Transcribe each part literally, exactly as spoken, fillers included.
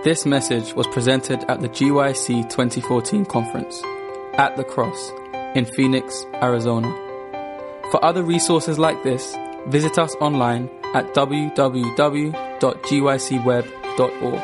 This message was presented at the G Y C twenty fourteen conference at The Cross in Phoenix, Arizona. For other resources like this, visit us online at w w w dot g y c web dot org.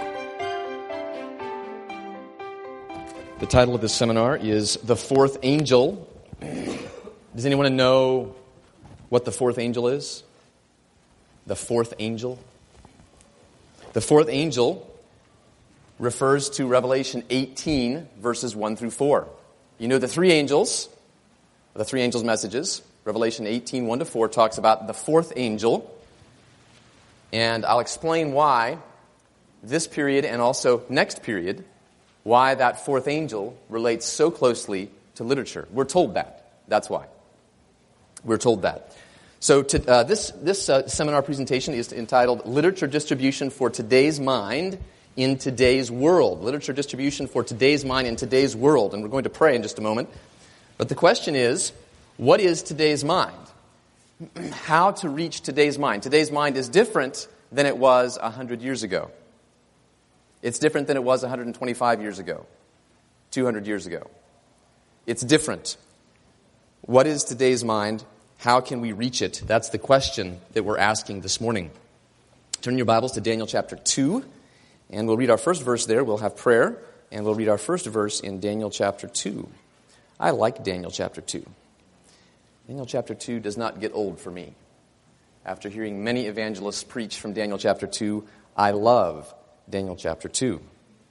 The title of this seminar is The Fourth Angel. Does anyone know what the fourth angel is? The fourth angel? The fourth angel refers to Revelation eighteen, verses one through four. You know the three angels, the three angels' messages. Revelation eighteen, one to four talks about the fourth angel. And I'll explain why this period and also next period, why that fourth angel relates so closely to literature. We're told that. That's why. We're told that. So to, uh, this, this uh, seminar presentation is entitled Literature Distribution for Today's Mind in Today's World. Literature Distribution for Today's Mind in Today's World. And we're going to pray in just a moment. But the question is, what is today's mind? How to reach today's mind? Today's mind is different than it was one hundred years ago. It's different than it was one hundred twenty-five years ago, two hundred years ago. It's different. What is today's mind? How can we reach it? That's the question that we're asking this morning. Turn your Bibles to Daniel chapter two, and we'll read our first verse there. We'll have prayer, and we'll read our first verse in Daniel chapter two. I like Daniel chapter two. Daniel chapter two does not get old for me. After hearing many evangelists preach from Daniel chapter two, I love Daniel chapter two.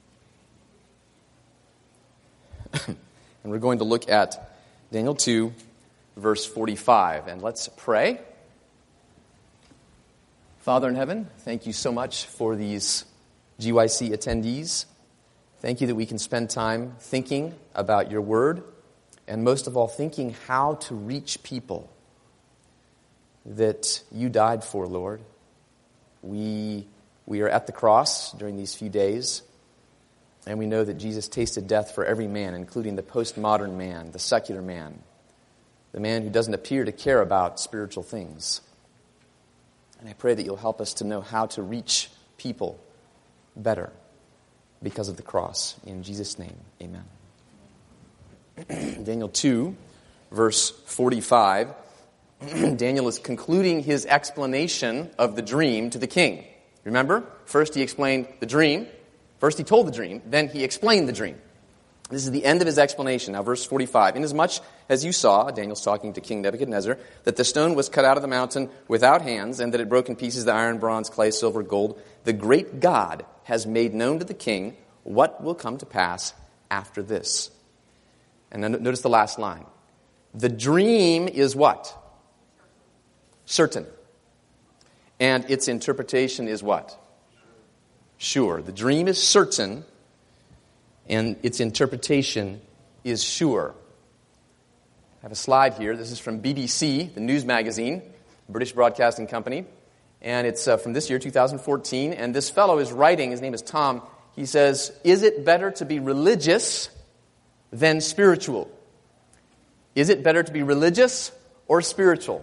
And we're going to look at Daniel two, verse forty-five. And let's pray. Father in heaven, thank you so much for these G Y C attendees. Thank you that we can spend time thinking about your word, and most of all, thinking how to reach people that you died for, Lord. We, we are at the cross during these few days, and we know that Jesus tasted death for every man, including the postmodern man, the secular man, the man who doesn't appear to care about spiritual things. And I pray that you'll help us to know how to reach people better because of the cross. In Jesus' name, amen. Daniel two, verse forty-five. Daniel is concluding his explanation of the dream to the king. Remember? First he explained the dream. First he told the dream. Then he explained the dream. This is the end of his explanation. Now verse forty-five. Inasmuch as you saw, Daniel's talking to King Nebuchadnezzar, that the stone was cut out of the mountain without hands, and that it broke in pieces the iron, bronze, clay, silver, gold, the great God has made known to the king what will come to pass after this. And then notice the last line. The dream is what? Certain. And its interpretation is what? Sure. The dream is certain, and its interpretation is sure. I have a slide here. This is from B B C, the news magazine, British Broadcasting Company. And it's uh, from this year, two thousand fourteen. And this fellow is writing, his name is Tom. He says, is it better to be religious than spiritual? Is it better to be religious or spiritual?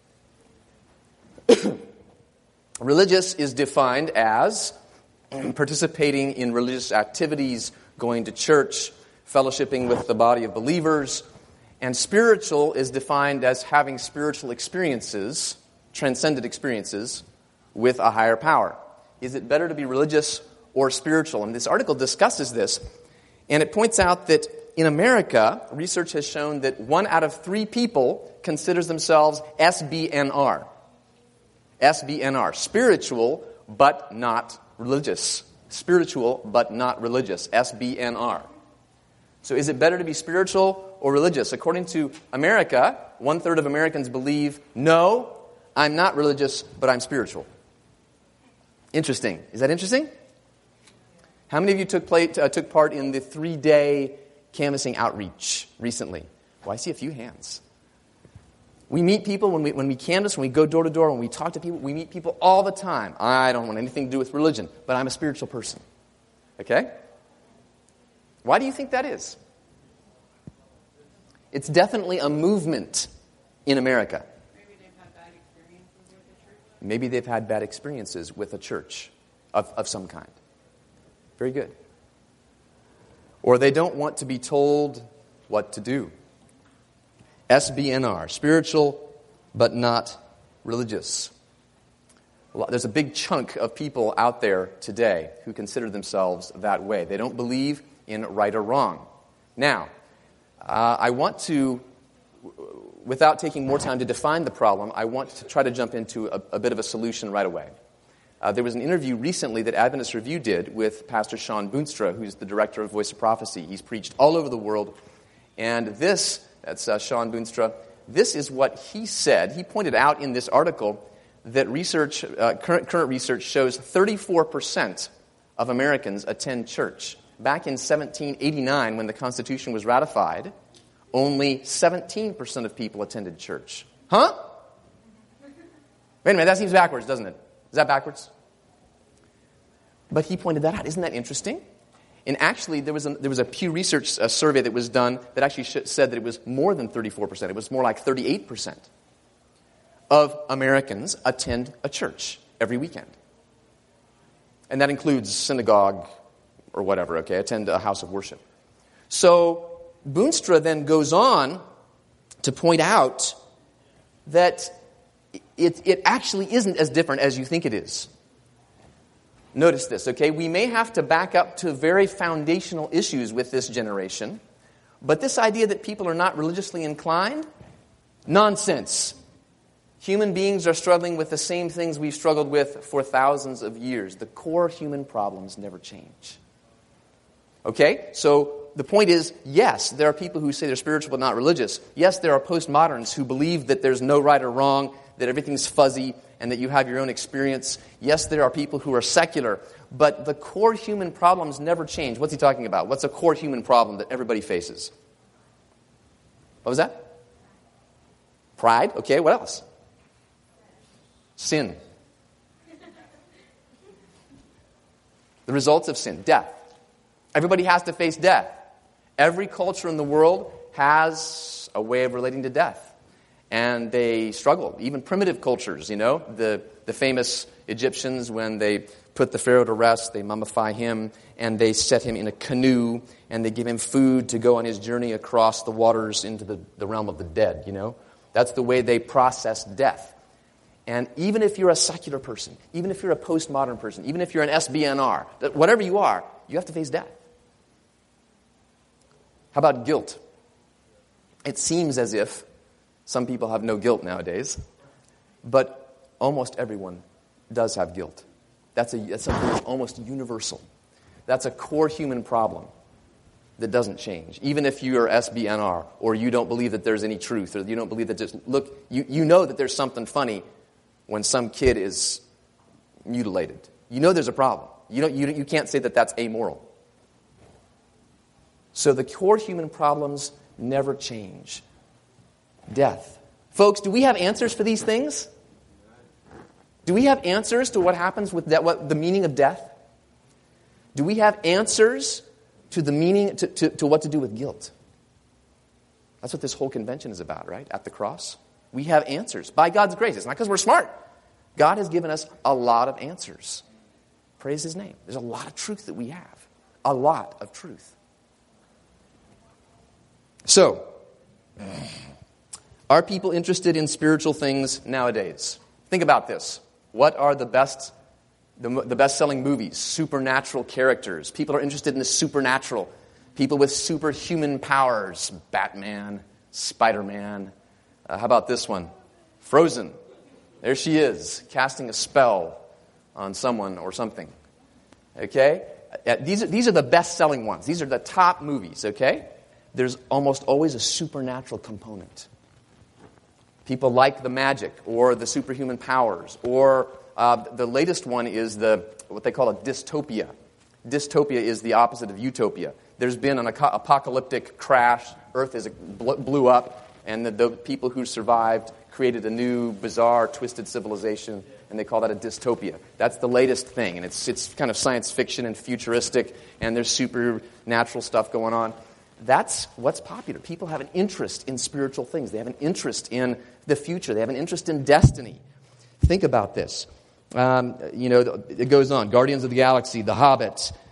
Religious is defined as participating in religious activities, going to church, fellowshipping with the body of believers. And spiritual is defined as having spiritual experiences, transcendent experiences, with a higher power. Is it better to be religious or spiritual? And this article discusses this, and it points out that in America, research has shown that one out of three people considers themselves S B N R. S B N R, spiritual but not religious. Spiritual but not religious, S B N R. So is it better to be spiritual or religious? According to America, one-third of Americans believe, no, I'm not religious, but I'm spiritual. Interesting. Is that interesting? How many of you took, play, uh, took part in the three-day canvassing outreach recently? Well, I see a few hands. We meet people when we when we canvass, when we go door to door, when we talk to people, we meet people all the time. I don't want anything to do with religion, but I'm a spiritual person. Okay? Why do you think that is? It's definitely a movement in America. Maybe they've had bad experiences with the church. Maybe they've had bad experiences with a church of, of some kind. Very good. Or they don't want to be told what to do. S B N R, spiritual but not religious. There's a big chunk of people out there today who consider themselves that way. They don't believe in right or wrong. Now, uh, I want to, without taking more time to define the problem, I want to try to jump into a, a bit of a solution right away. Uh, there was an interview recently that Adventist Review did with Pastor Sean Boonstra, who's the director of Voice of Prophecy. He's preached all over the world. And this, that's uh, Sean Boonstra, this is what he said. He pointed out in this article that research, uh, current, current research shows thirty-four percent of Americans attend church. Back in seventeen eighty-nine, when the Constitution was ratified, only seventeen percent of people attended church. Huh? Wait a minute, that seems backwards, doesn't it? Is that backwards? But he pointed that out. Isn't that interesting? And actually, there was a, there was a Pew Research uh, survey that was done that actually sh- said that it was more than thirty-four percent. It was more like thirty-eight percent of Americans attend a church every weekend. And that includes synagogue or whatever, okay, attend a house of worship. So Boonstra then goes on to point out that it, it actually isn't as different as you think it is. Notice this, okay? We may have to back up to very foundational issues with this generation, but this idea that people are not religiously inclined, nonsense. Human beings are struggling with the same things we've struggled with for thousands of years. The core human problems never change. Okay? So the point is, yes, there are people who say they're spiritual but not religious. Yes, there are postmoderns who believe that there's no right or wrong, that everything's fuzzy, and that you have your own experience. Yes, there are people who are secular, but the core human problems never change. What's he talking about? What's a core human problem that everybody faces? What was that? Pride. Okay, what else? Sin. The results of sin. Death. Everybody has to face death. Every culture in the world has a way of relating to death. And they struggle. Even primitive cultures, you know, the, the famous Egyptians, when they put the Pharaoh to rest, they mummify him, and they set him in a canoe, and they give him food to go on his journey across the waters into the, the realm of the dead, you know. That's the way they process death. And even if you're a secular person, even if you're a postmodern person, even if you're an S B N R, whatever you are, you have to face death. How about guilt? It seems as if some people have no guilt nowadays, but almost everyone does have guilt. That's, a, that's something that's almost universal. That's a core human problem that doesn't change. Even if you are S B N R, or you don't believe that there's any truth, or you don't believe that just, look, you, you know that there's something funny when some kid is mutilated. You know there's a problem. You, don't, you, you can't say that that's amoral. So the core human problems never change. Death. Folks, do we have answers for these things? Do we have answers to what happens with that, what the meaning of death? Do we have answers to the meaning, to, to, to what to do with guilt? That's what this whole convention is about, right? At the cross. We have answers. By God's grace. It's not because we're smart. God has given us a lot of answers. Praise His name. There's a lot of truth that we have. A lot of truth. So, are people interested in spiritual things nowadays? Think about this. What are the best, the, the best-selling movies? Supernatural characters. People are interested in the supernatural. People with superhuman powers. Batman, Spider-Man. Uh, how about this one? Frozen. There she is, casting a spell on someone or something. Okay? Uh, these are, these are the best-selling ones. These are the top movies, okay? There's almost always a supernatural component. People like the magic or the superhuman powers. Or uh, the latest one is the what they call a dystopia. Dystopia is the opposite of utopia. There's been an apocalyptic crash. Earth is blew up, and the, the people who survived created a new, bizarre, twisted civilization, and they call that a dystopia. That's the latest thing, and it's it's kind of science fiction and futuristic, and there's supernatural stuff going on. That's what's popular. People have an interest in spiritual things. They have an interest in the future. They have an interest in destiny. Think about this. Um, you know, it goes on. Guardians of the Galaxy, The Hobbit,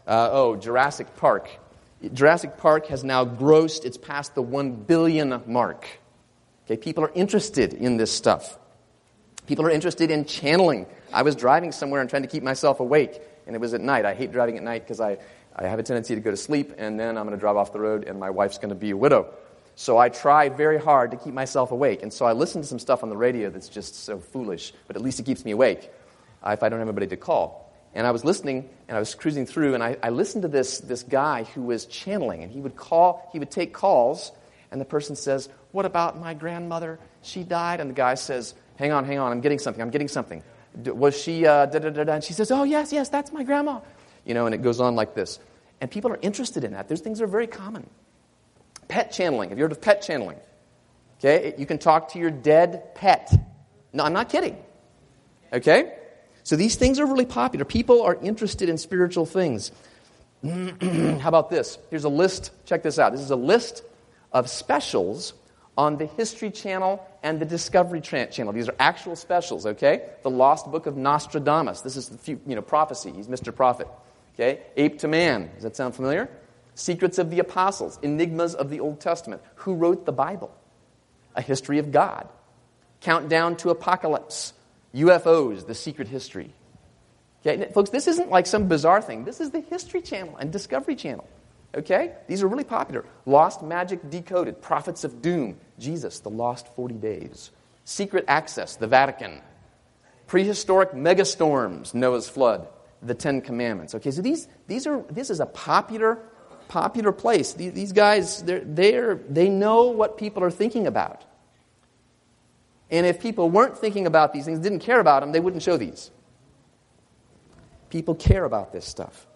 Uh, oh, Jurassic Park. Jurassic Park has now grossed, it's past the one billion mark. Okay, people are interested in this stuff. People are interested in channeling. I was driving somewhere and trying to keep myself awake, and it was at night. I hate driving at night because I, I have a tendency to go to sleep, and then I'm going to drive off the road, and my wife's going to be a widow. So I try very hard to keep myself awake, and so I listen to some stuff on the radio that's just so foolish, but at least it keeps me awake uh, if I don't have anybody to call. And I was listening, and I was cruising through, and I, I listened to this, this guy who was channeling, and he would call, he would take calls, and the person says, "What about my grandmother? She died." And the guy says, hang on, hang on, I'm getting something, I'm getting something. Was she, uh, da-da-da-da? And she says, "Oh, yes, yes, that's my grandma." You know, and it goes on like this. And people are interested in that. Those things are very common. Pet channeling. Have you heard of pet channeling? Okay, you can talk to your dead pet. No, I'm not kidding. Okay? So these things are really popular. People are interested in spiritual things. How about this? Here's a list. Check this out. This is a list of specials on the History Channel and the Discovery Channel. These are actual specials, okay? The Lost Book of Nostradamus. This is the few, you know, prophecy. He's Mister Prophet. Okay? Ape to Man. Does that sound familiar? Secrets of the Apostles. Enigmas of the Old Testament. Who wrote the Bible? A History of God. Countdown to Apocalypse. U F Os, the secret history. Okay, folks, this isn't like some bizarre thing. This is the History Channel and Discovery Channel. Okay? These are really popular. Lost Magic Decoded. Prophets of Doom. Jesus, the Lost forty days. Secret Access, the Vatican. Prehistoric Megastorms, Noah's Flood. The Ten Commandments. Okay, so these these are this is a popular popular place. These, these guys, they're, they're, they know what people are thinking about. And if people weren't thinking about these things, didn't care about them, they wouldn't show these. People care about this stuff.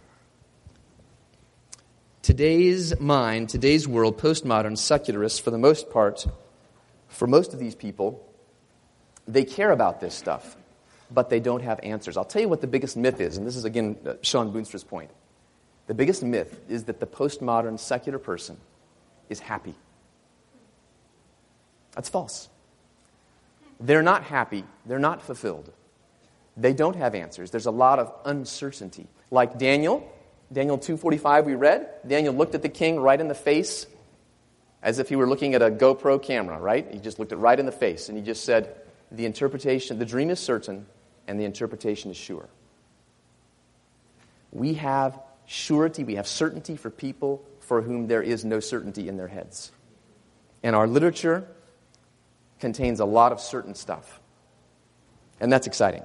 Today's mind, today's world, postmodern, secularists, for the most part, for most of these people, they care about this stuff, but they don't have answers. I'll tell you what the biggest myth is, and this is, again, Sean Boonstra's point. The biggest myth is that the postmodern, secular person is happy. That's false. They're not happy. They're not fulfilled. They don't have answers. There's a lot of uncertainty. Like Daniel, Daniel two forty-five we read. Daniel looked at the king right in the face as if he were looking at a GoPro camera, right? He just looked it right in the face, and he just said, the interpretation, the dream is certain, and the interpretation is sure. We have surety, we have certainty for people for whom there is no certainty in their heads. And our literature contains a lot of certain stuff. And that's exciting.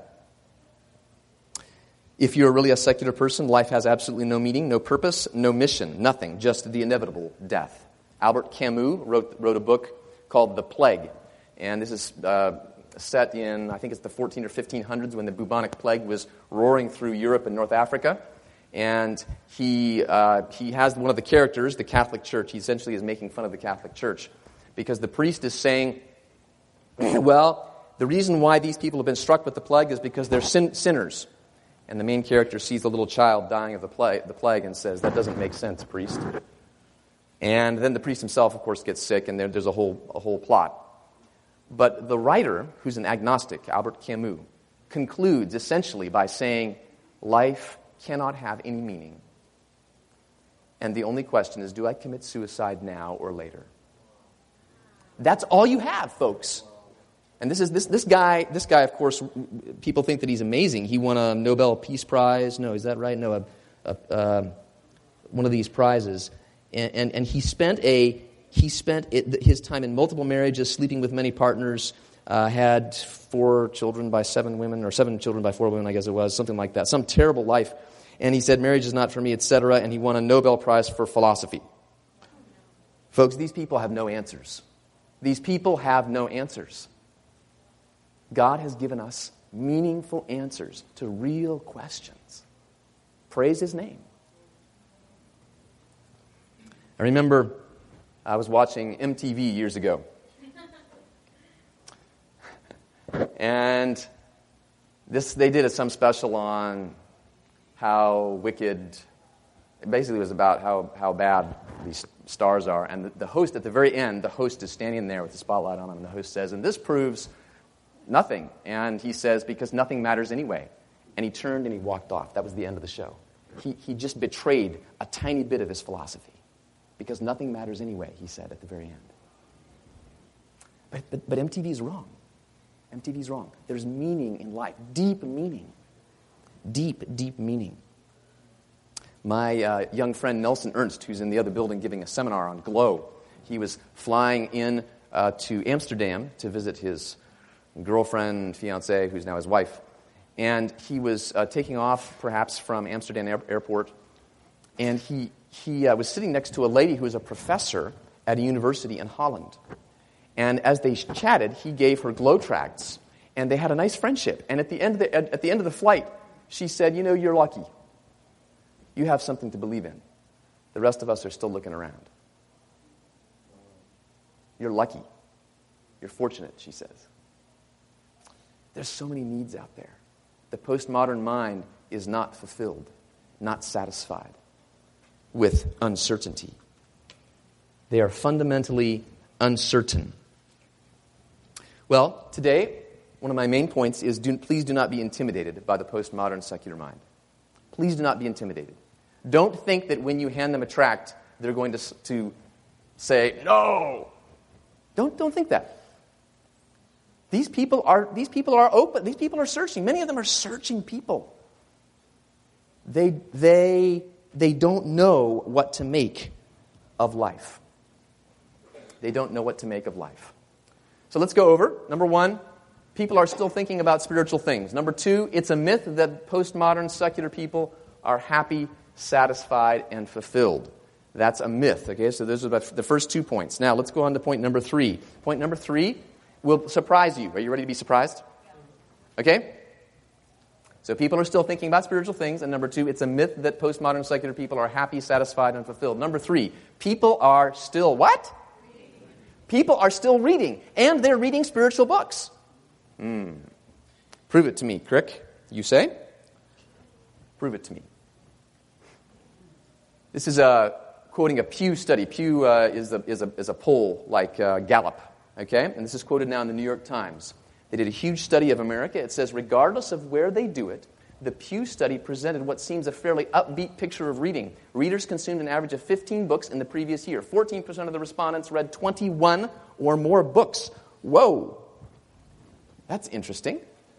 If you're really a secular person, life has absolutely no meaning, no purpose, no mission, nothing, just the inevitable death. Albert Camus wrote, wrote a book called The Plague. And this is uh, set in, I think it's the fourteen or fifteen hundreds when the bubonic plague was roaring through Europe and North Africa. And he uh, he has one of the characters, the Catholic Church. He essentially is making fun of the Catholic Church because the priest is saying, well, the reason why these people have been struck with the plague is because they're sin- sinners. And the main character sees the little child dying of the plague, the plague and says, that doesn't make sense, priest. And then the priest himself, of course, gets sick, and there, there's a whole a whole plot. But the writer, who's an agnostic, Albert Camus, concludes essentially by saying, life cannot have any meaning. And the only question is, do I commit suicide now or later? That's all you have, folks. And this is this this guy, this guy, of course, people think that he's amazing. He won a Nobel Peace Prize. No, is that right? No, a, a, uh, one of these prizes. And, and, and he spent a he spent it, his time in multiple marriages, sleeping with many partners, uh, had four children by seven women, or seven children by four women, I guess it was, something like that. Some terrible life. And he said, marriage is not for me, et cetera. And he won a Nobel Prize for philosophy. Folks, these people have no answers. These people have no answers. God has given us meaningful answers to real questions. Praise His name. I remember I was watching M T V years ago. And this they did some special on how wicked, it basically was about how, how bad these stars are. And the, the host, at the very end, the host is standing there with the spotlight on him, and the host says, and this proves nothing. And he says, because nothing matters anyway. And he turned and he walked off. That was the end of the show. he, he just betrayed a tiny bit of his philosophy. Because nothing matters anyway, he said at the very end. But, but, but M T V is wrong. M T V is wrong. There's meaning in life, deep meaning. Deep, deep meaning. My uh, young friend Nelson Ernst, who's in the other building giving a seminar on Glow, he was flying in uh, to Amsterdam to visit his girlfriend, fiancée, who's now his wife. And he was uh, taking off, perhaps, from Amsterdam air- airport, and he, he uh, was sitting next to a lady who was a professor at a university in Holland. And as they chatted, he gave her Glow tracts, and they had a nice friendship. And at the end of the, at, at the end of the flight, she said, you know, you're lucky. You have something to believe in. The rest of us are still looking around. You're lucky. You're fortunate, she says. There's so many needs out there. The postmodern mind is not fulfilled, not satisfied with uncertainty. They are fundamentally uncertain. Well, today, one of my main points is do, please do not be intimidated by the postmodern secular mind. Please do not be intimidated. Don't think that when you hand them a tract, they're going to, to say, no. Don't, don't think that. These people are these people are open. These people are searching. Many of them are searching people. They, they, they don't know what to make of life. They don't know what to make of life. So let's go over. Number one, people are still thinking about spiritual things. Number two, it's a myth that postmodern secular people are happy, satisfied, and fulfilled. That's a myth. Okay, so those are the first two points. Now let's go on to point number three. Point number three will surprise you. Are you ready to be surprised? Okay? So people are still thinking about spiritual things. And number two, it's a myth that postmodern secular people are happy, satisfied, and fulfilled. Number three, people are still what? Reading. People are still reading. And they're reading spiritual books. Hmm. Prove it to me, Crick. You say? Prove it to me. This is a, quoting a Pew study. Pew uh, is, a, is, a, is a poll like uh, Gallup. Okay? And this is quoted now in the New York Times. They did a huge study of America. It says, regardless of where they do it, the Pew study presented what seems a fairly upbeat picture of reading. Readers consumed an average of fifteen books in the previous year. fourteen percent of the respondents read twenty-one or more books. Whoa! That's interesting.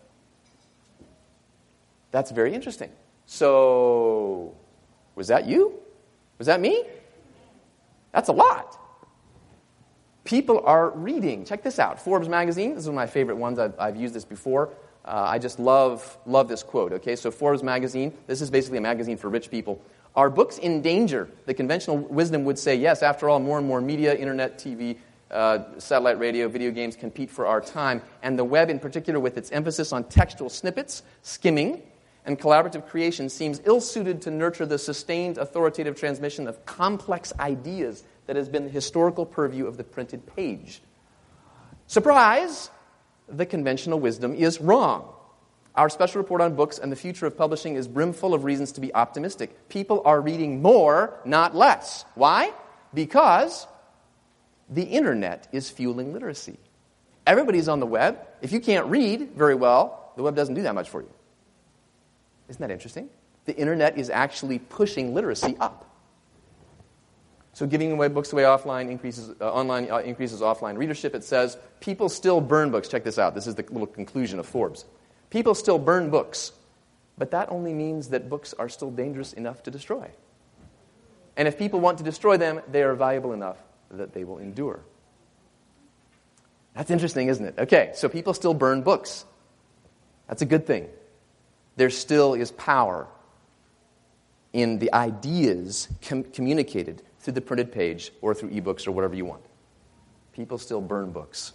That's very interesting. So, was that you? Was that me? That's a lot. People are reading. Check this out. Forbes magazine. This is one of my favorite ones. I've, I've used this before. Uh, I just love love this quote. Okay, so Forbes magazine. This is basically a magazine for rich people. Are books in danger? The conventional wisdom would say yes. After all, more and more media, internet, T V, uh, satellite radio, video games compete for our time, and the web, in particular, with its emphasis on textual snippets, skimming, and collaborative creation, seems ill-suited to nurture the sustained authoritative transmission of complex ideas that has been the historical purview of the printed page. Surprise! The conventional wisdom is wrong. Our special report on books and the future of publishing is brimful of reasons to be optimistic. People are reading more, not less. Why? Because the internet is fueling literacy. Everybody's on the web. If you can't read very well, the web doesn't do that much for you. Isn't that interesting? The internet is actually pushing literacy up. So giving away books away offline increases uh, online uh, increases offline readership. It says people still burn books. Check this out. This is the little conclusion of Forbes. People still burn books, but that only means that books are still dangerous enough to destroy. And if people want to destroy them, they are valuable enough that they will endure. That's interesting, isn't it? Okay, so people still burn books. That's a good thing. There still is power in the ideas com- communicated through the printed page or through ebooks or whatever you want. People still burn books.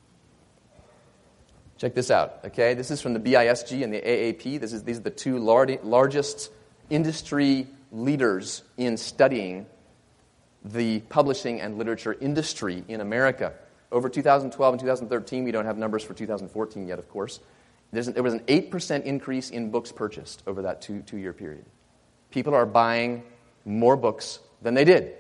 Check this out, okay? This is from the B I S G and the A A P. This is, these are the two lar- largest industry leaders in studying the publishing and literature industry in America. Over two thousand twelve and two thousand thirteen, we don't have numbers for two thousand fourteen yet, of course. There's an, there was an eight percent increase in books purchased over that two, two-year period. People are buying more books than they did.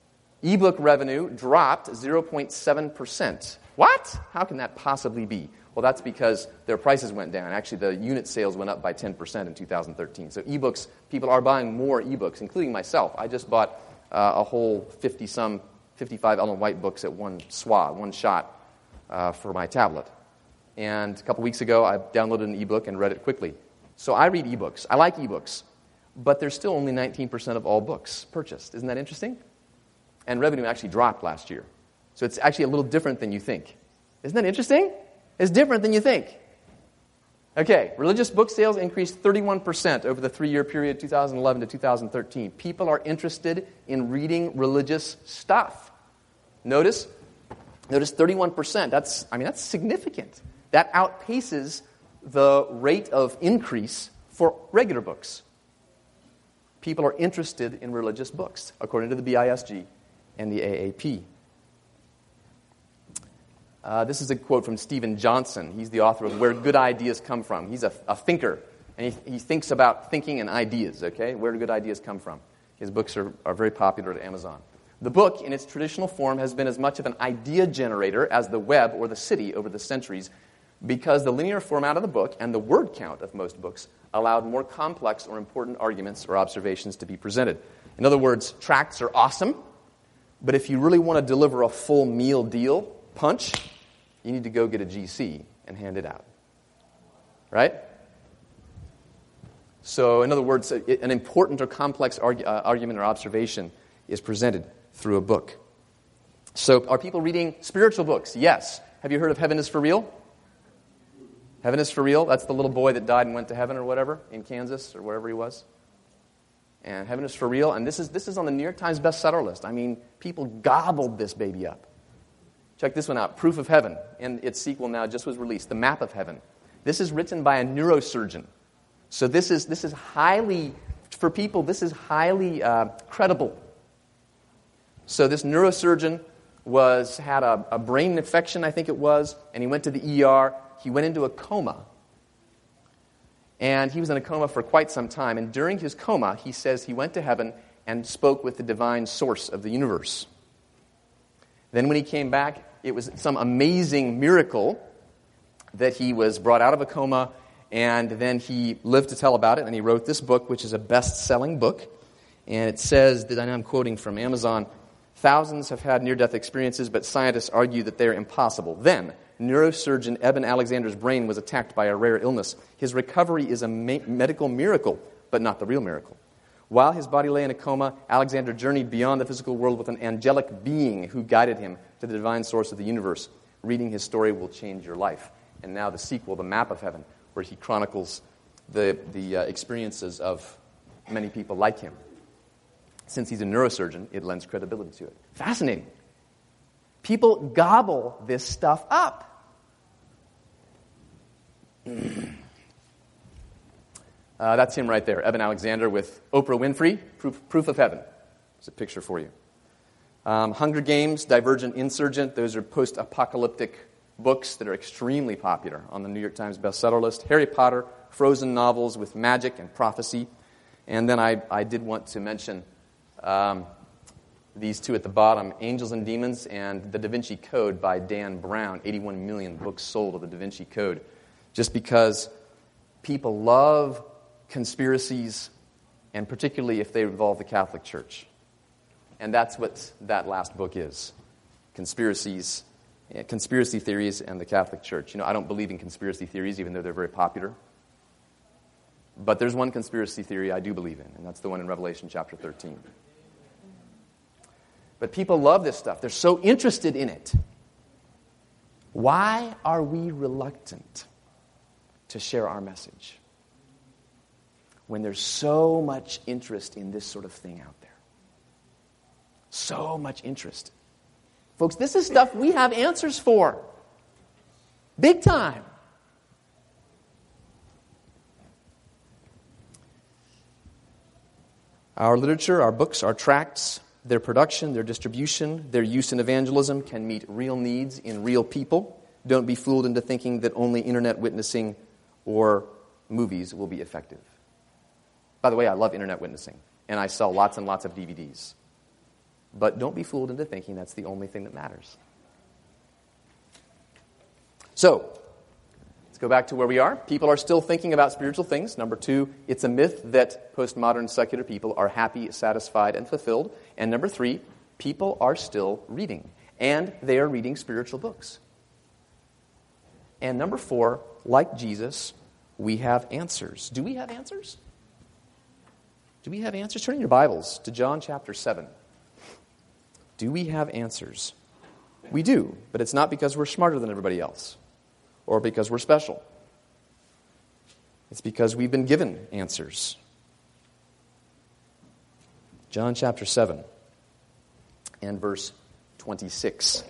Ebook revenue dropped zero point seven percent. What? How can that possibly be? Well, that's because their prices went down. Actually, the unit sales went up by ten percent in two thousand thirteen. So ebooks, people are buying more ebooks, including myself. I just bought uh, a whole fifty-some, fifty-five Ellen White books at one swat, one shot uh, for my tablet. And a couple weeks ago, I downloaded an ebook and read it quickly. So I read ebooks. I like ebooks. But there's still only nineteen percent of all books purchased. Isn't that interesting? And revenue actually dropped last year. So it's actually a little different than you think. Isn't that interesting? It's different than you think. Okay, religious book sales increased thirty-one percent over the three-year period, two thousand eleven to two thousand thirteen. People are interested in reading religious stuff. Notice, notice thirty-one percent. That's, I mean, that's significant. That outpaces the rate of increase for regular books. People are interested in religious books, according to the B I S G and the A A P. Uh, this is a quote from Stephen Johnson. He's the author of Where Good Ideas Come From. He's a, a thinker, and he, he thinks about thinking and ideas, okay? Where do good ideas come from? His books are, are very popular at Amazon. The book, in its traditional form, has been as much of an idea generator as the web or the city over the centuries, because the linear format of the book and the word count of most books allowed more complex or important arguments or observations to be presented. In other words, tracts are awesome, but if you really want to deliver a full meal deal, punch, you need to go get a G C and hand it out. Right? So, in other words, an important or complex argu- uh, argument or observation is presented through a book. So, are people reading spiritual books? Yes. Have you heard of Heaven is for Real? Heaven is for Real? That's the little boy that died and went to heaven or whatever, in Kansas or wherever he was. And Heaven is for Real. And this is this is on the New York Times bestseller list. I mean, people gobbled this baby up. Check this one out. Proof of Heaven. And its sequel now just was released. The Map of Heaven. This is written by a neurosurgeon. So this is this is highly, for people, this is highly uh, credible. So this neurosurgeon was had a, a brain infection, I think it was, and he went to the E R. He went into a coma. And he was in a coma for quite some time. And during his coma, he says he went to heaven and spoke with the divine source of the universe. Then when he came back, it was some amazing miracle that he was brought out of a coma, and then he lived to tell about it, and he wrote this book, which is a best-selling book. And it says, that I'm quoting from Amazon, thousands have had near-death experiences, but scientists argue that they are impossible. Then, neurosurgeon Eben Alexander's brain was attacked by a rare illness. His recovery is a ma- medical miracle, but not the real miracle. While his body lay in a coma, Alexander journeyed beyond the physical world with an angelic being who guided him to the divine source of the universe. Reading his story will change your life. And now the sequel, The Map of Heaven, where he chronicles the, the uh, experiences of many people like him. Since he's a neurosurgeon, it lends credibility to it. Fascinating. People gobble this stuff up. Uh, that's him right there, Eben Alexander with Oprah Winfrey, Proof, Proof of Heaven. There's a picture for you. Um, Hunger Games, Divergent, Insurgent, those are post-apocalyptic books that are extremely popular on the New York Times bestseller list. Harry Potter, frozen novels with magic and prophecy. And then I, I did want to mention um, these two at the bottom, Angels and Demons and The Da Vinci Code by Dan Brown. eighty-one million books sold of The Da Vinci Code. Just because people love conspiracies, and particularly if they involve the Catholic Church. And that's what that last book is. Conspiracies, conspiracy theories and the Catholic Church. You know, I don't believe in conspiracy theories, even though they're very popular. But there's one conspiracy theory I do believe in, and that's the one in Revelation chapter thirteen. But people love this stuff. They're so interested in it. Why are we reluctant to share our message when there's so much interest in this sort of thing out there? So much interest. Folks, this is stuff we have answers for. Big time. Our literature, our books, our tracts, their production, their distribution, their use in evangelism can meet real needs in real people. Don't be fooled into thinking that only internet witnessing or movies will be effective. By the way, I love internet witnessing, and I sell lots and lots of D V Ds. But don't be fooled into thinking that's the only thing that matters. So, go back to where we are. People are still thinking about spiritual things. Number two, it's a myth that postmodern secular people are happy, satisfied, and fulfilled. And number three, people are still reading. And they are reading spiritual books. And number four, like Jesus, we have answers. Do we have answers? Do we have answers? Turn in your Bibles to John chapter seven. Do we have answers? We do, but it's not because we're smarter than everybody else or because we're special. It's because we've been given answers. John chapter seven and verse twenty-six.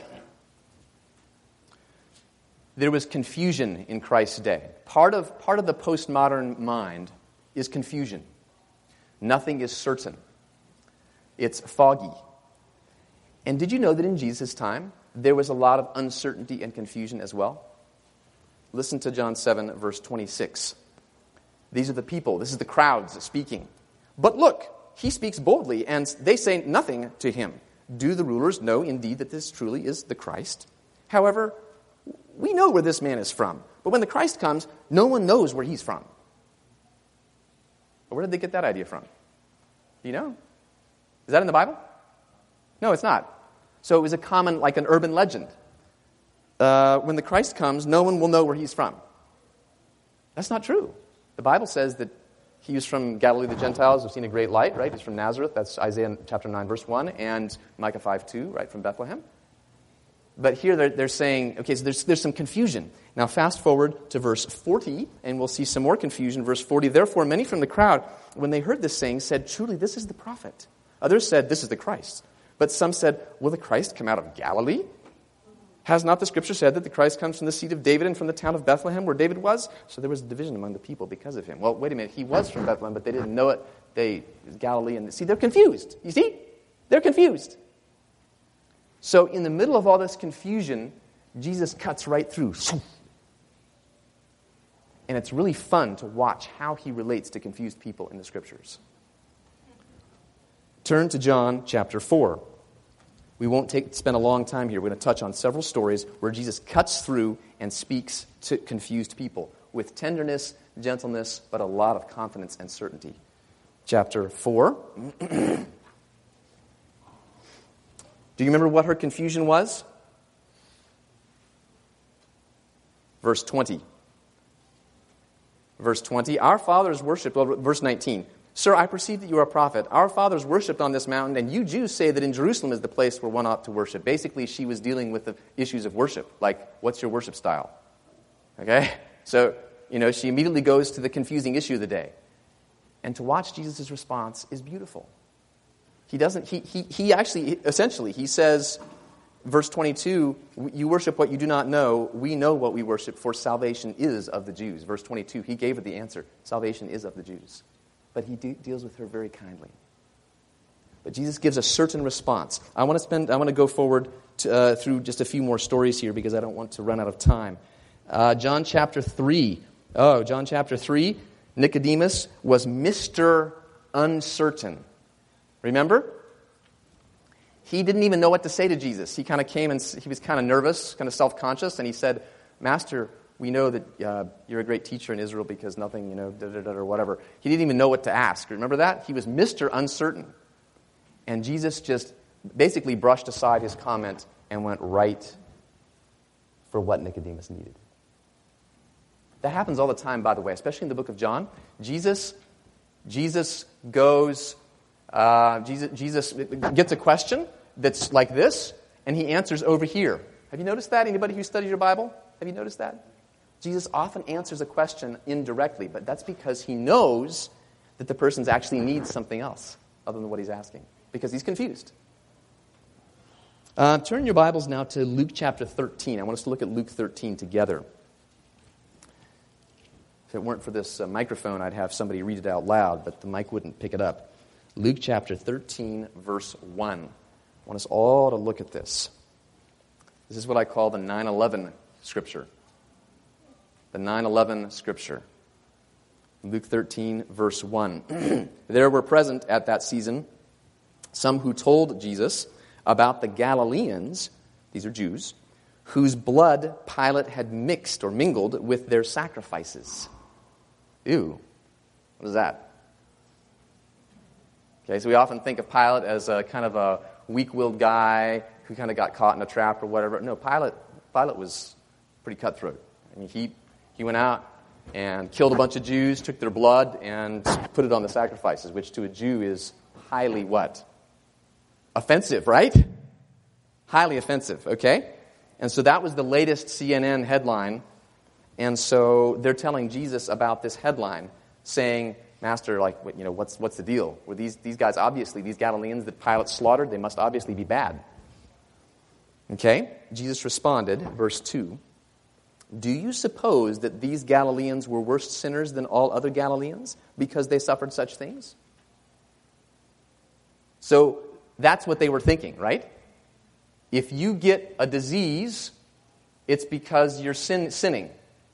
There was confusion in Christ's day. Part of, part of the postmodern mind is confusion. Nothing is certain. It's foggy. And did you know that in Jesus' time, there was a lot of uncertainty and confusion as well? Listen to John seven, verse twenty-six. These are the people, this is the crowds speaking. But look, he speaks boldly, and they say nothing to him. Do the rulers know indeed that this truly is the Christ? However, we know where this man is from. But when the Christ comes, no one knows where he's from. But where did they get that idea from? Do you know? Is that in the Bible? No, it's not. So it was a common, like an urban legend. Uh, when the Christ comes, no one will know where he's from. That's not true. The Bible says that he was from Galilee of the Gentiles, who've seen a great light, right? He's from Nazareth. That's Isaiah chapter nine, verse one, and Micah five two, right, from Bethlehem. But here they're, they're saying, okay, so there's, there's some confusion. Now fast forward to verse forty, and we'll see some more confusion. Verse forty, therefore many from the crowd, when they heard this saying, said, truly this is the prophet. Others said, this is the Christ. But some said, will the Christ come out of Galilee? Has not the Scripture said that the Christ comes from the seed of David and from the town of Bethlehem where David was? So there was a division among the people because of him. Well, wait a minute. He was from Bethlehem, but they didn't know it. They, Galilee, and see, they're confused. You see? They're confused. So in the middle of all this confusion, Jesus cuts right through. And it's really fun to watch how he relates to confused people in the Scriptures. Turn to John chapter four. We won't take, spend a long time here. We're going to touch on several stories where Jesus cuts through and speaks to confused people with tenderness, gentleness, but a lot of confidence and certainty. Chapter four. Do you remember what her confusion was? Verse twenty. Verse twenty. Our fathers worshipped, well, verse nineteen. Sir, I perceive that you are a prophet. Our fathers worshipped on this mountain, and you Jews say that in Jerusalem is the place where one ought to worship. Basically, she was dealing with the issues of worship, like, what's your worship style? Okay? So, you know, she immediately goes to the confusing issue of the day. And to watch Jesus' response is beautiful. He doesn't, he, he, he actually, essentially, he says, verse twenty-two, you worship what you do not know. We know what we worship, for salvation is of the Jews. Verse twenty-two, he gave her the answer. Salvation is of the Jews. But he de- deals with her very kindly. But Jesus gives a certain response. I want to spend. I want to go forward to, uh, through just a few more stories here because I don't want to run out of time. Uh, John chapter three. Oh, John chapter three. Nicodemus was Mister Uncertain. Remember? He didn't even know what to say to Jesus. He kind of came and he was kind of nervous, kind of self-conscious, and he said, "Master, we know that uh, you're a great teacher in Israel because nothing, you know, da da da or whatever." He didn't even know what to ask. Remember that? He was Mister Uncertain. And Jesus just basically brushed aside his comment and went right for what Nicodemus needed. That happens all the time, by the way, especially in the book of John. Jesus, Jesus goes, uh, Jesus, Jesus gets a question that's like this, and he answers over here. Have you noticed that? Anybody who studies your Bible? Have you noticed that? Jesus often answers a question indirectly, but that's because he knows that the person actually needs something else other than what he's asking, because he's confused. Uh, turn your Bibles now to Luke chapter thirteen. I want us to look at Luke thirteen together. If it weren't for this uh, microphone, I'd have somebody read it out loud, but the mic wouldn't pick it up. Luke chapter thirteen, verse one. I want us all to look at this. This is what I call the nine eleven scripture. The nine eleven scripture. Luke thirteen, verse one. There were present at that season some who told Jesus about the Galileans, these are Jews, whose blood Pilate had mixed or mingled with their sacrifices. Ew. What is that? Okay, so we often think of Pilate as a kind of a weak-willed guy who kind of got caught in a trap or whatever. No, Pilate, Pilate was pretty cutthroat. I mean, he, he went out and killed a bunch of Jews, took their blood, and put it on the sacrifices, which to a Jew is highly what? Offensive, right? Highly offensive, okay? And so that was the latest C N N headline. And so they're telling Jesus about this headline, saying, Master, like, you know, what's what's the deal? Were these, these guys, obviously, these Galileans that Pilate slaughtered, they must obviously be bad. Okay? Jesus responded, verse two, do you suppose that these Galileans were worse sinners than all other Galileans because they suffered such things? So that's what they were thinking, right? If you get a disease, it's because you're sin- sinning.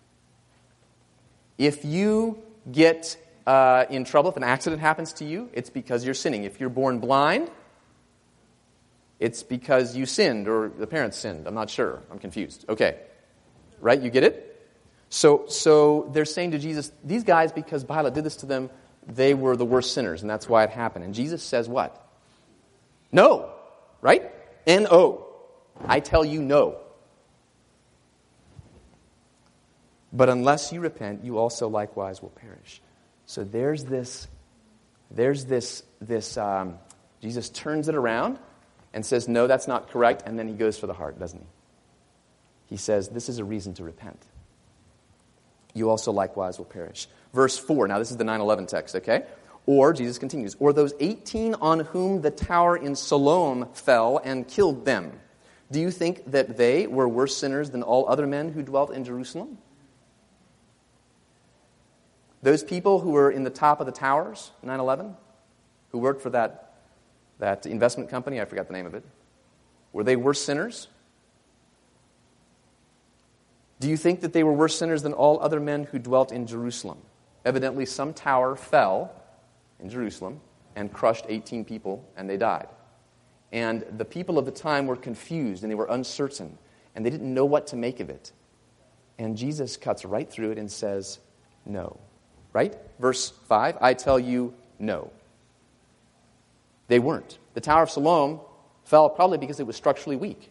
If you get uh, in trouble, if an accident happens to you, it's because you're sinning. If you're born blind, it's because you sinned or the parents sinned. I'm not sure. I'm confused. Okay. Right? You get it? So, so they're saying to Jesus, these guys, because Pilate did this to them, they were the worst sinners, and that's why it happened. And Jesus says what? No. Right? N O. I tell you no. But unless you repent, you also likewise will perish. So there's this, there's this, this, um, Jesus turns it around and says, no, that's not correct, and then he goes for the heart, doesn't he? He says, this is a reason to repent. You also likewise will perish. Verse four, now this is the nine eleven text, okay? Or, Jesus continues, or those eighteen on whom the tower in Siloam fell and killed them. Do you think that they were worse sinners than all other men who dwelt in Jerusalem? Those people who were in the top of the towers, nine eleven, who worked for that, that investment company, I forgot the name of it, were they worse sinners? Do you think that they were worse sinners than all other men who dwelt in Jerusalem? Evidently, some tower fell in Jerusalem and crushed eighteen people, and they died. And the people of the time were confused, and they were uncertain, and they didn't know what to make of it. And Jesus cuts right through it and says, no. Right? Verse five, I tell you, no. They weren't. The Tower of Siloam fell probably because it was structurally weak.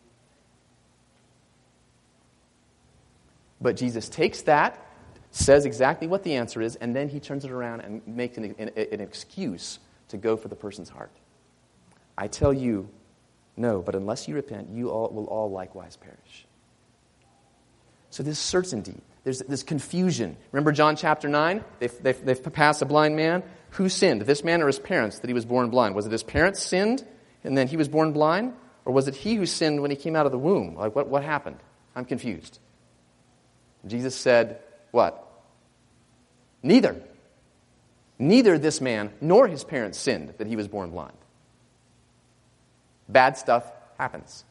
But Jesus takes that, says exactly what the answer is, and then he turns it around and makes an, an, an excuse to go for the person's heart. I tell you, no, but unless you repent, you all will all likewise perish. So this certainty, there's this confusion. Remember John chapter nine? They've, they've, they've passed a blind man. Who sinned, this man or his parents, that he was born blind? Was it his parents sinned and then he was born blind? Or was it he who sinned when he came out of the womb? Like, what, what happened? I'm confused. Jesus said, what? Neither. Neither this man nor his parents sinned that he was born blind. Bad stuff happens.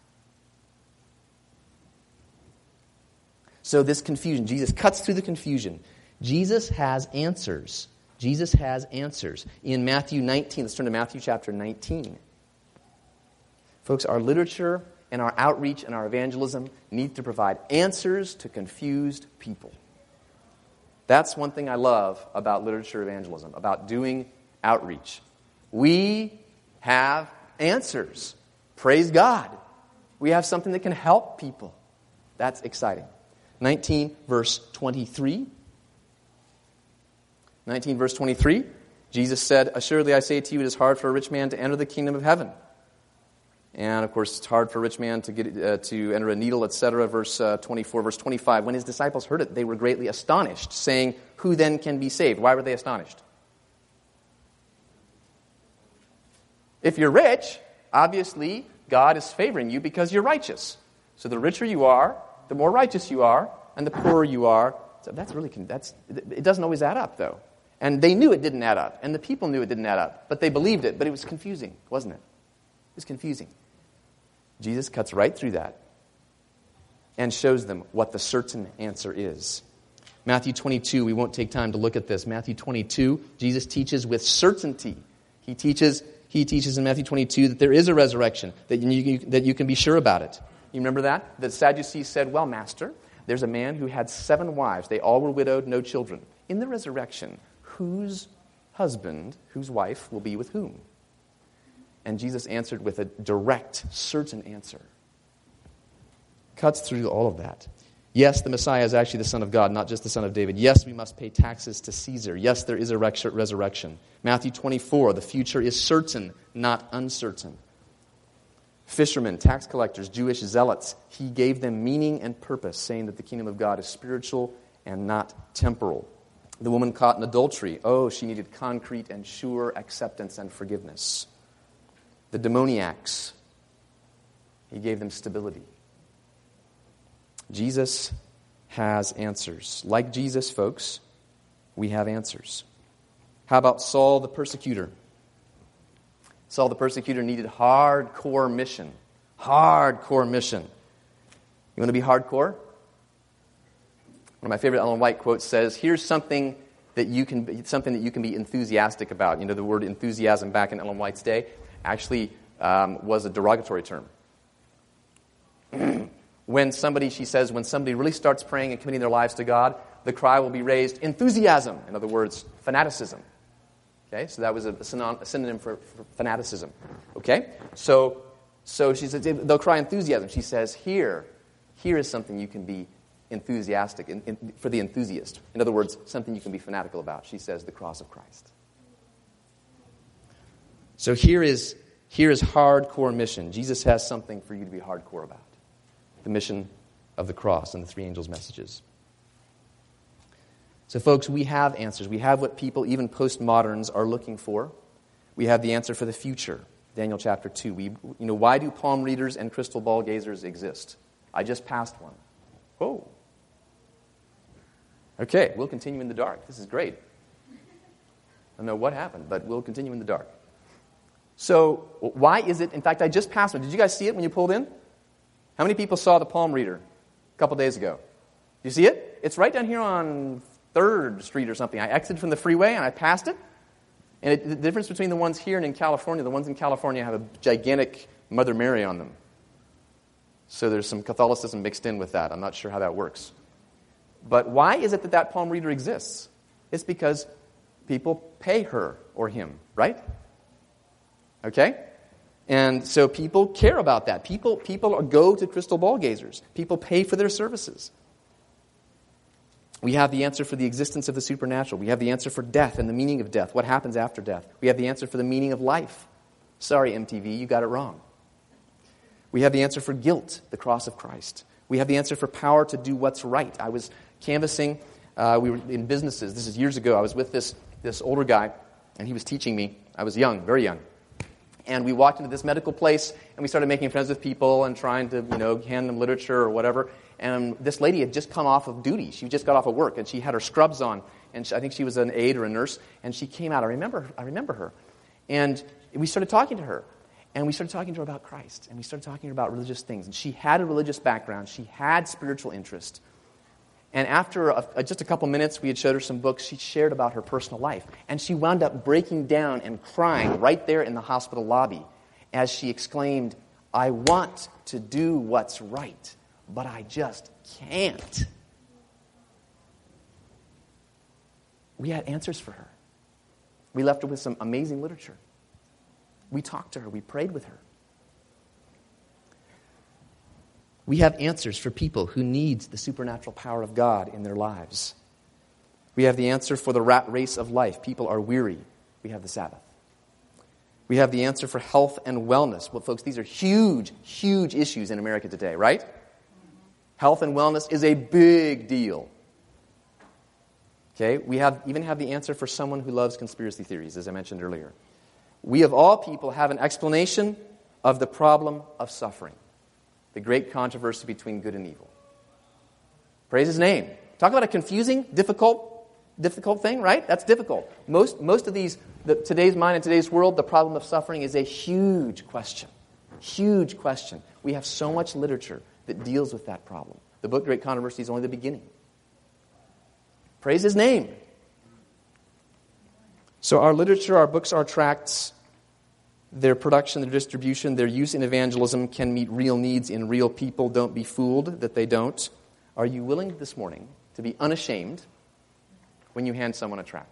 So this confusion, Jesus cuts through the confusion. Jesus has answers. Jesus has answers. In Matthew nineteen, let's turn to Matthew chapter nineteen. Folks, our literature and our outreach and our evangelism need to provide answers to confused people. That's one thing I love about literature evangelism, about doing outreach. We have answers. Praise God. We have something that can help people. That's exciting. nineteen, verse twenty-three. nineteen, verse twenty-three. Jesus said, assuredly I say to you, it is hard for a rich man to enter the kingdom of heaven. And, of course, it's hard for a rich man to get uh, to enter a needle, et cetera. Verse uh, twenty-four, verse twenty-five. When his disciples heard it, they were greatly astonished, saying, who then can be saved? Why were they astonished? If you're rich, obviously, God is favoring you because you're righteous. So the richer you are, the more righteous you are, and the poorer you are. So that's really, that's, it doesn't always add up, though. And they knew it didn't add up, and the people knew it didn't add up, but they believed it, but it was confusing, wasn't it? It was confusing. Jesus cuts right through that and shows them what the certain answer is. Matthew twenty-two, we won't take time to look at this. Matthew twenty-two, Jesus teaches with certainty. He teaches, he teaches in Matthew twenty-two that there is a resurrection, that you, that you can be sure about it. You remember that? The Sadducees said, well, Master, there's a man who had seven wives. They all were widowed, no children. In the resurrection, whose husband, whose wife will be with whom? And Jesus answered with a direct, certain answer. Cuts through all of that. Yes, the Messiah is actually the Son of God, not just the Son of David. Yes, we must pay taxes to Caesar. Yes, there is a resurrection. Matthew twenty-four, the future is certain, not uncertain. Fishermen, tax collectors, Jewish zealots, he gave them meaning and purpose, saying that the kingdom of God is spiritual and not temporal. The woman caught in adultery, oh, she needed concrete and sure acceptance and forgiveness. The demoniacs, he gave them stability. Jesus has answers. Like Jesus, folks, we have answers. How about Saul the persecutor? Saul the persecutor needed hardcore mission. Hardcore mission. You want to be hardcore? One of my favorite Ellen White quotes says, here's something that you can be, something that you can be enthusiastic about. You know, the word enthusiasm back in Ellen White's day actually um, was a derogatory term. When somebody, she says, when somebody really starts praying and committing their lives to God, the cry will be raised, enthusiasm. In other words, fanaticism. Okay, so that was a, a synonym for, for fanaticism. Okay, so so she says they'll cry enthusiasm. She says, here, here is something you can be enthusiastic in, in, for the enthusiast. In other words, something you can be fanatical about. She says, the cross of Christ. So here is here is hardcore mission. Jesus has something for you to be hardcore about. The mission of the cross and the three angels' messages. So, folks, we have answers. We have what people, even postmoderns, are looking for. We have the answer for the future. Daniel chapter two. We, you know, why do palm readers and crystal ball gazers exist? I just passed one. Whoa. Okay, we'll continue in the dark. This is great. I don't know what happened, but we'll continue in the dark. So, why is it? In fact, I just passed one. Did you guys see it when you pulled in? How many people saw the palm reader a couple days ago? Do you see it? It's right down here on third Street or something. I exited from the freeway and I passed it. And it, the difference between the ones here and in California, the ones in California have a gigantic Mother Mary on them. So there's some Catholicism mixed in with that. I'm not sure how that works. But why is it that that palm reader exists? It's because people pay her or him, right? Okay? And so people care about that. People, people go to crystal ball gazers. People pay for their services. We have the answer for the existence of the supernatural. We have the answer for death and the meaning of death. What happens after death? We have the answer for the meaning of life. Sorry, M T V, you got it wrong. We have the answer for guilt, the cross of Christ. We have the answer for power to do what's right. I was canvassing. Uh, we were in businesses. This is years ago. I was with this, this older guy, and he was teaching me. I was young, very young. And we walked into this medical place, and we started making friends with people and trying to, you know, hand them literature or whatever. And this lady had just come off of duty. She just got off of work, and she had her scrubs on. And she, I think she was an aide or a nurse. And she came out. I remember, I remember her. And we started talking to her. And we started talking to her about Christ. And we started talking to her about religious things. And she had a religious background. She had spiritual interest. And after a, just a couple minutes, we had showed her some books. She shared about her personal life. And she wound up breaking down and crying right there in the hospital lobby as she exclaimed, I want to do what's right, but I just can't. We had answers for her. We left her with some amazing literature. We talked to her. We prayed with her. We have answers for people who need the supernatural power of God in their lives. We have the answer for the rat race of life. People are weary. We have the Sabbath. We have the answer for health and wellness. Well, folks, these are huge, huge issues in America today, right? Health and wellness is a big deal. Okay, we have even have the answer for someone who loves conspiracy theories, as I mentioned earlier. We, of all people, have an explanation of the problem of suffering. The great controversy between good and evil. Praise His name. Talk about a confusing, difficult, difficult thing, right? That's difficult. Most most of these, the, today's mind and today's world, the problem of suffering is a huge question. Huge question. We have so much literature that deals with that problem. The book Great Controversy is only the beginning. Praise His name. So our literature, our books, our tracts their production, their distribution, their use in evangelism can meet real needs in real people. Don't be fooled that they don't. Are you willing this morning to be unashamed when you hand someone a tract?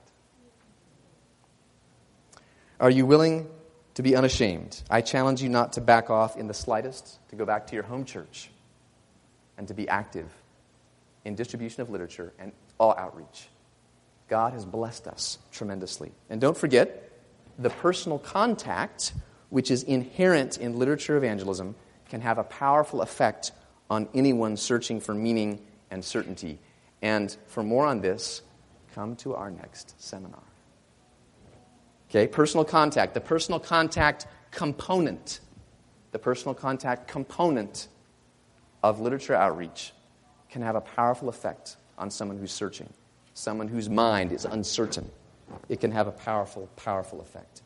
Are you willing to be unashamed? I challenge you not to back off in the slightest, to go back to your home church and to be active in distribution of literature and all outreach. God has blessed us tremendously. And don't forget, the personal contact, which is inherent in literature evangelism, can have a powerful effect on anyone searching for meaning and certainty. And for more on this, come to our next seminar. Okay, personal contact. The personal contact component, the personal contact component of literature outreach can have a powerful effect on someone who's searching, someone whose mind is uncertain. It can have a powerful, powerful effect.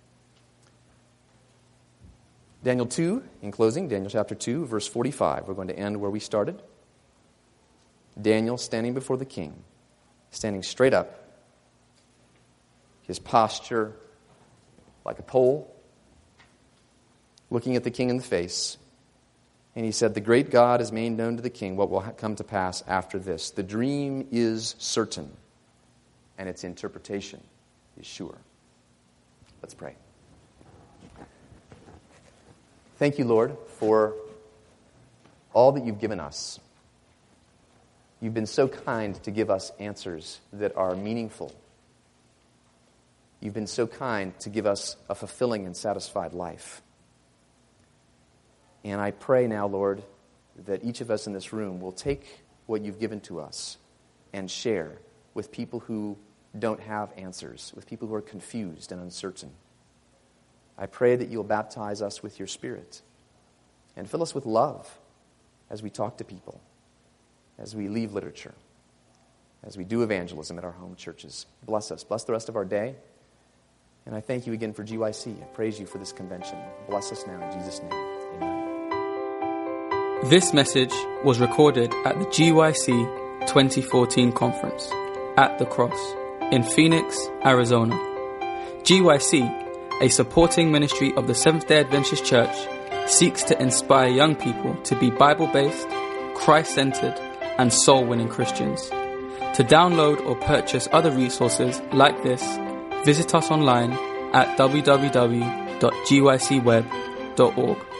Daniel two, in closing, Daniel chapter two, verse forty-five. We're going to end where we started. Daniel standing before the king, standing straight up, his posture like a pole, looking at the king in the face. And he said, the great God has made known to the king what will come to pass after this. The dream is certain, and its interpretation is sure. Let's pray. Thank you, Lord, for all that you've given us. You've been so kind to give us answers that are meaningful. You've been so kind to give us a fulfilling and satisfied life. And I pray now, Lord, that each of us in this room will take what you've given to us and share with people who don't have answers, with people who are confused and uncertain. I pray that you'll baptize us with your Spirit and fill us with love as we talk to people, as we leave literature, as we do evangelism at our home churches. Bless us. Bless the rest of our day. And I thank you again for G Y C. I praise you for this convention. Bless us now in Jesus' name. Amen. This message was recorded at the G Y C twenty fourteen conference at the Cross in Phoenix, Arizona. G Y C, a supporting ministry of the Seventh-day Adventist Church, seeks to inspire young people to be Bible-based, Christ-centered, and soul-winning Christians. To download or purchase other resources like this, visit us online at w w w dot g y c web dot org.